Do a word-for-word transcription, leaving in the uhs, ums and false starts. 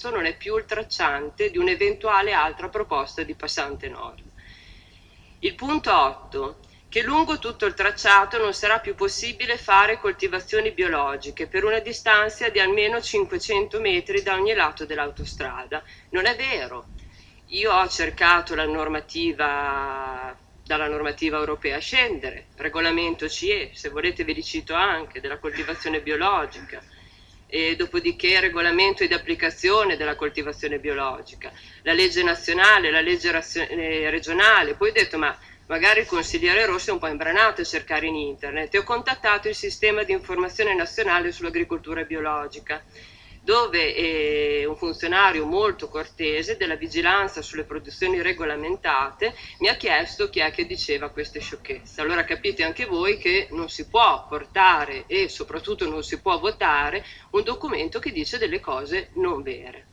percorso non è più il tracciante di un'eventuale altra proposta di passante norma. Il punto otto, che lungo tutto il tracciato non sarà più possibile fare coltivazioni biologiche per una distanza di almeno cinquecento metri da ogni lato dell'autostrada. Non è vero. Io ho cercato la normativa, dalla normativa europea a scendere, regolamento C E, se volete ve li cito anche, della coltivazione biologica, e dopodiché regolamento di applicazione della coltivazione biologica, la legge nazionale, la legge regionale. Poi ho detto ma magari il consigliere Rossi è un po' imbranato a cercare in internet, e ho contattato il sistema di informazione nazionale sull'agricoltura biologica, dove eh, un funzionario molto cortese della vigilanza sulle produzioni regolamentate mi ha chiesto chi è che diceva queste sciocchezze. Allora capite anche voi che non si può portare e soprattutto non si può votare un documento che dice delle cose non vere.